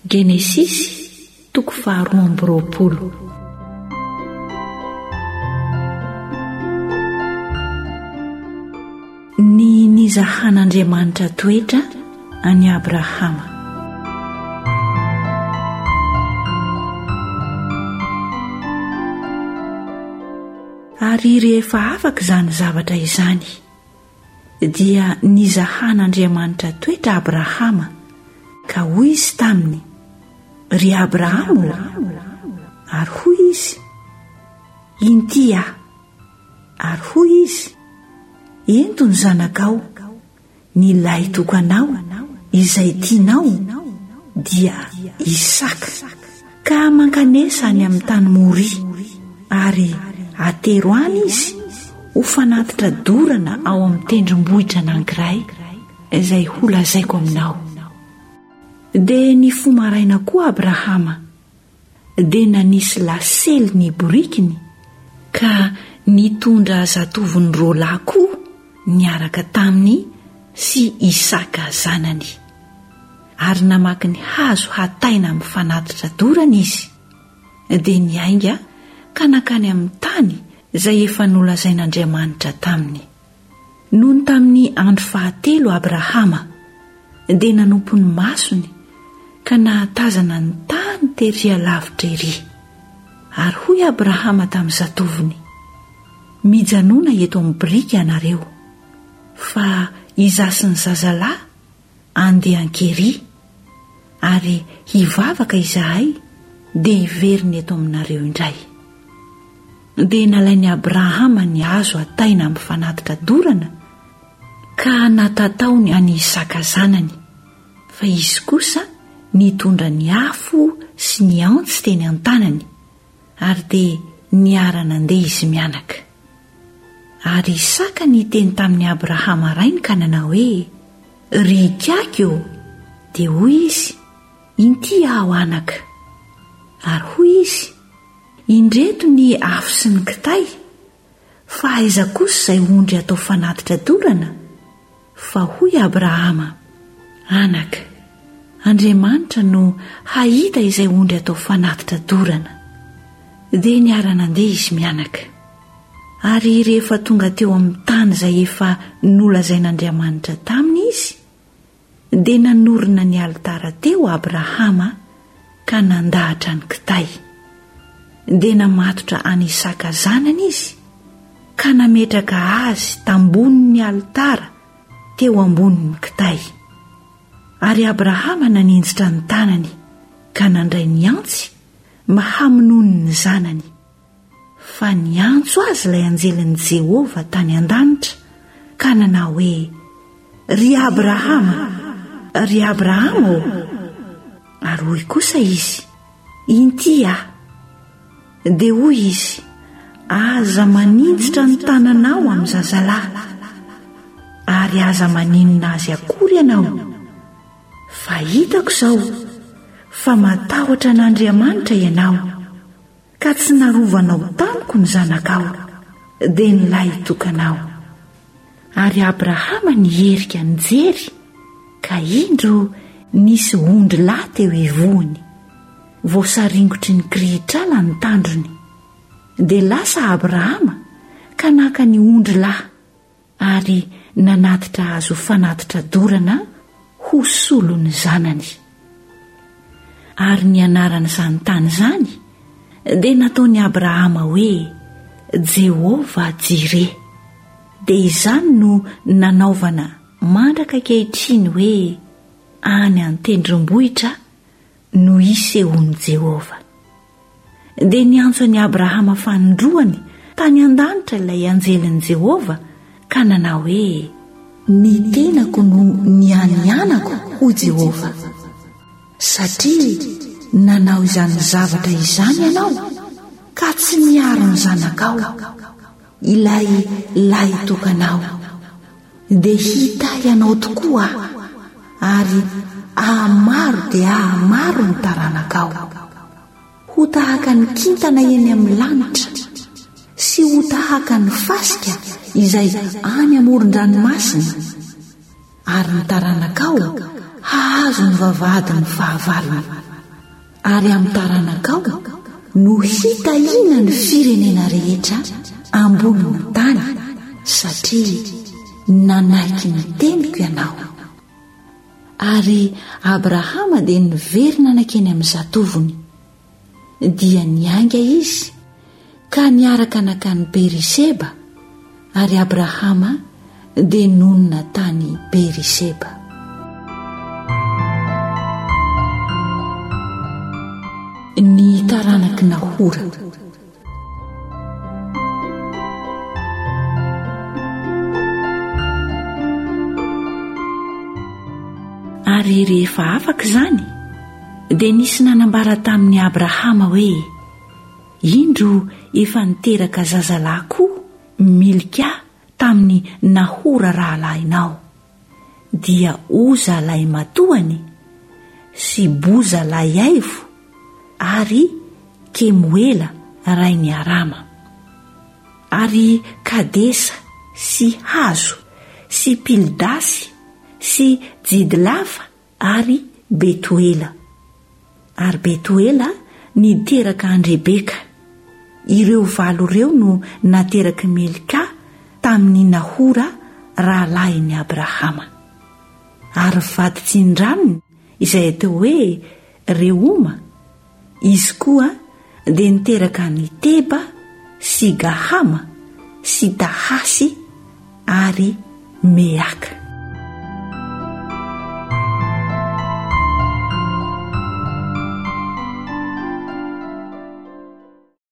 Genesisy 2:20. Ny nizahan'Andriamanitra toetra any Abrahama. Ary rehefa afaka izany zavatra izany dia nizahan'Andriamanitra toetra Abrahama ka hoy izy taminy: ry Abrahama, ary hoy izy: inty aho, ary hoy izy: ento ny zanakao, ny lahy tokanao izay tianao dia Isaka. Ka mankanesa any amin'ny tany Moria, ary atero any izy ho fanatitra dorana ao amin'ny tendrombohitra anankiray izay ho lazaiko aminao. Dia nifomaraina koa Abrahama, dia nanisy lasely ny borikiny, ka nitondra zatoviny roalahy koa niaraka taminy sy Isaka zanany. Ary namaky ny hazo hataina amin'ny fanatitra dorana izy, dia niainga ka nakany amin'ny tany izay efa nolazain'Andriamanitra taminy. Nohony tamin'ny andro fahatelo Abrahama dia nanompo ny masony ka nahatazana ny tany tery alavitra ery. Ary hoy Abrahama tamin'ny zatoviny: mijanona eto amin'ny biriky ianareo, fa izasy ny zazalahy andeha ankery, ary hivavaka izahay dia hiveriny eto aminareo indray. Dia nalainy Abrahama ny hazo hataina amin'ny fanatitra dorana ka natataony any Isaka zanany, fa izy kosa nitondra ny afo sy ny antsy teny an-tanany, ary dia niara-nandeha izy mianaka. Ary Isaka niteny tamin'ny Abrahama rainy ka nanao hoe: ry kiako, dia hoy izy: inty aho anaka. Ary hoy izy: indreto ny afo sy ny kitay, fa aiza kosa izay ondry atao fanatitra dorana? Fa hoy Abrahama: anaka, Andriamanitra no hahita izay ondry atao fanatitra dorana. Dia niara-nandeha izy mianaka. Ary rehefa tonga teo amin'ny tany izay efa nolazain'Andriamanitra taminy izy, dia nanorina ny alitara teo Abrahama ka nandahatra ny kitay. Dia namatotra any Isaka zanany izy, ka nametraka azy tambonin'ny alitara teo ambonin'ny kitay. Ary Abrahama naninjitra ny tanany ka nandray ny antsy mba hamonoany ny zanany. Fa niantso azy ilay anjelin'i Jehova tany an-danitra ka nanao hoe: ry Abrahama, ry Abrahama ô! Ary hoy kosa izy: inty aho. Dia hoy izy: aza maninjitra ny tananao amin'ny zazalahy, ary aza maninona azy akory ianao. Fa hitako izao fa matahotra n'Andriamanitra ianao, ka tsy narovanao tamiko ny zanakao dia ny lahy tokanao. Ary Abrahama nierika nijery, ka indro nisy ondry lahy teo ivohony, voasaringotry ny kirihitr'ala ny tandrony. Dia lasa Abrahama ka naka ny ondry lahy, ary nanatitra azy ho fanatitra dorana ho solony zanany. Ary ny anaran'izany tany izany dia nataony Abrahama hoe Jehova Jire. Dia izany no nanaovana mandraka ankehitriny hoe any an-tendrombohitra no isehon'i Jehova. Dia niantso any Abrahama fanondroany tany an-danitra ilay anjelin'i Jehova ka nanao hoe: ny tenako no nianianako ho Jehova, satria nanao izany zavatra izany ianao ka tsy miaro ny zanakao, ilay lahy tokanao. Dia hita ianao tokoa, ary ahamaro dia ahamaro ny taranakao, ho tahaka ny kintana eny amin'ny lanitra, sy ho tahaka ny fasika izay any amoron-dranomasina. Ary ny taranakao hahazo ny vavahady ny fahavalony, ary amin'ny taranakao no hitahiana ny firenena rehetra ambonina tany satria nanaiky ny teniko ianao. Ary Abrahama dia niverina nakeny amin'ny zatovony dia nianga izy ka niaraka nakany Beriseba ary Abrahama dia nonina tany Beriseba. Ny taranaky Nahora. Ary rehefa afaka izany dia nisy nanambara tamin'ny Abrahama hoe indro efa niteraka zazalahy koa Milika tamin'ny Nahora rahalahinao dia Oza lahy matoany sy Boza lahy aivo ary Kemuela rainy Arama ary Kadesa sy Hazo sy Pildasy sy Jidlafa ary Betuela. Ary Betuela niteraka an Rebeka. Ireo valo ireo no nateraka Milika tamin'ny Nahora rahalahin'ny Abrahama. Ary vady tsin-draminy izay atao hoe Reuma, izy koa dia niteraka ny Teba sy Gahama sy Tahasy ary Meaka.